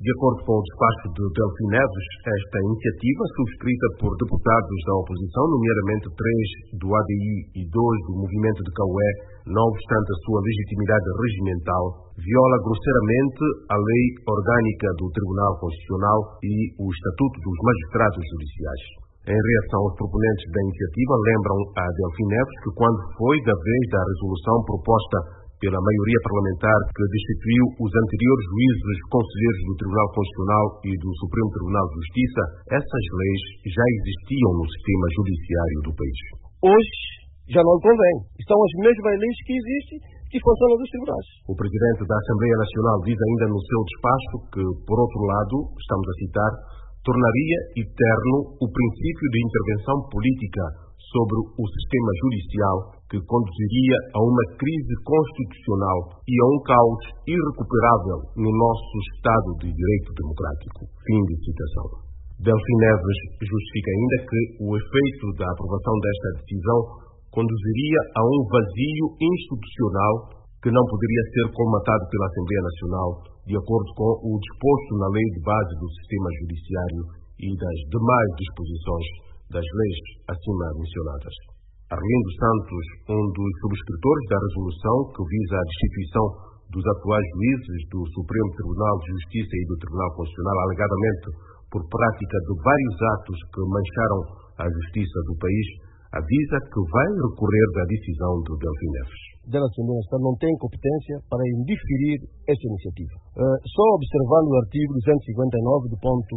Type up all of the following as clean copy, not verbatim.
De acordo com o despacho de Delfim Neves, esta iniciativa, subscrita por deputados da oposição, nomeadamente 3 do ADI e 2 do Movimento de Cauê, não obstante a sua legitimidade regimental, viola grosseiramente a lei orgânica do Tribunal Constitucional e o Estatuto dos Magistrados Judiciais. Em reação, os proponentes da iniciativa lembram a Delfim Neves que, quando foi da vez da resolução proposta pela maioria parlamentar que destituiu os anteriores juízes conselheiros do Tribunal Constitucional e do Supremo Tribunal de Justiça, essas leis já existiam no sistema judiciário do país. Hoje já não convém. São as mesmas leis que existem que funcionam nos tribunais. O presidente da Assembleia Nacional diz ainda no seu despacho que, por outro lado, estamos a citar, tornaria eterno o princípio de intervenção política sobre o sistema judicial que conduziria a uma crise constitucional e a um caos irrecuperável no nosso Estado de Direito Democrático. Fim de citação. Delfim Neves justifica ainda que o efeito da aprovação desta decisão conduziria a um vazio institucional que não poderia ser colmatado pela Assembleia Nacional, de acordo com o disposto na Lei de Base do Sistema Judiciário e das demais disposições das leis acima mencionadas. Arlindo Santos, um dos subscritores da resolução que visa a destituição dos atuais juízes do Supremo Tribunal de Justiça e do Tribunal Constitucional, alegadamente por prática de vários atos que mancharam a justiça do país, avisa que vai recorrer da decisão de Delfim Neves. A Assembleia Nacional não tem competência para indeferir esta iniciativa. Só observando o artigo 259 do ponto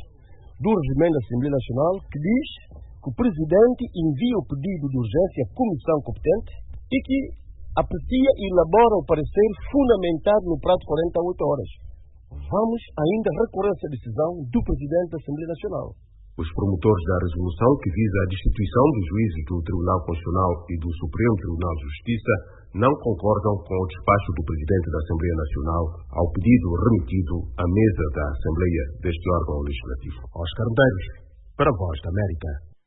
2 do Regimento da Assembleia Nacional, que diz que o Presidente envia o pedido de urgência à Comissão competente e que aprecia e elabora o parecer fundamentado no prazo de 48 horas. Vamos ainda recorrer a essa decisão do Presidente da Assembleia Nacional. Os promotores da resolução que visa a destituição dos juízes do Tribunal Constitucional e do Supremo Tribunal de Justiça não concordam com o despacho do Presidente da Assembleia Nacional ao pedido remetido à mesa da Assembleia deste órgão legislativo. Oscar Medeiros, para a Voz da América.